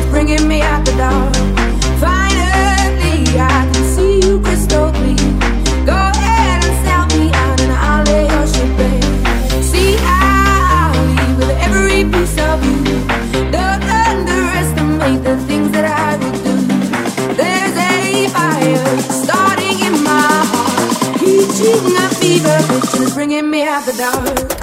that's bringing me out the dark. Finally, I can see you crystal clear. Go ahead and sell me out and I'll lay your shit bare. See, I'll leave with every piece of you. Don't underestimate the things that I will do. There's a fire starting in my heart, reaching a fever pitch and it's bringing me out the dark.